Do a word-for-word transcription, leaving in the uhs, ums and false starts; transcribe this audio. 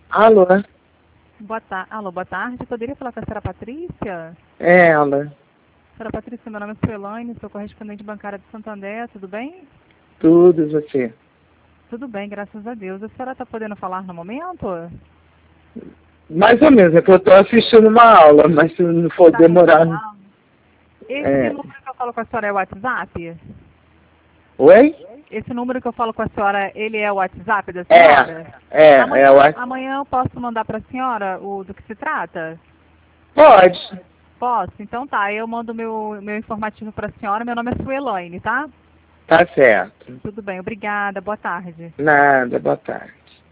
Alô? Boa tarde. Alô, boa tarde. Poderia falar com a senhora Patrícia? É ela. Senhora Patrícia, meu nome é Suelaine, sou correspondente bancária de Santander, tudo bem? Tudo, e você? Tudo bem, graças a Deus. A senhora está podendo falar no momento? Mais ou menos, é que eu estou assistindo uma aula, mas se não for Tá demorar... assistindo? Esse É. número que eu falo com a senhora é o WhatsApp? Oi? Esse número que eu falo com a senhora, ele é o WhatsApp da É, senhora? é, é Amanhã, o... amanhã eu posso mandar para a senhora o do que se trata? Pode. Posso? Então tá, eu mando meu, meu informativo para a senhora. Meu nome é Suelaine, tá? Tá certo. Tudo bem, obrigada. Boa tarde. Nada, boa tarde.